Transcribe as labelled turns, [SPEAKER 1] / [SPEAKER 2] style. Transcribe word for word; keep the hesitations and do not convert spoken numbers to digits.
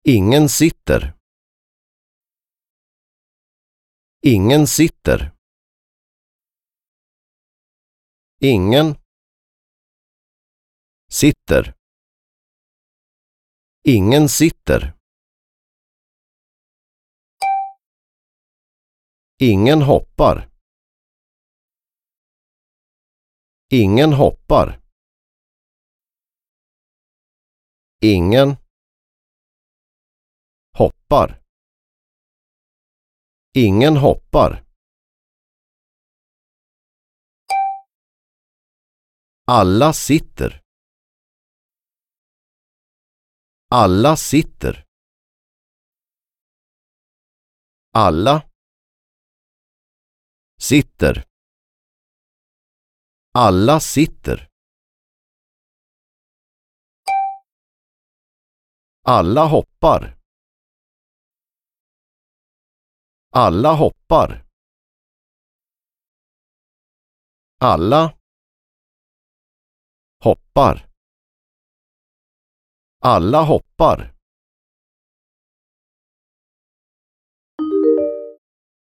[SPEAKER 1] Ingen sitter. Ingen sitter. Ingen sitter. Ingen sitter. Ingen hoppar. Ingen hoppar. Ingen hoppar. Ingen hoppar. Alla sitter. Alla sitter. Alla sitter. Alla sitter. Alla hoppar. Alla hoppar. Alla hoppar. Alla hoppar.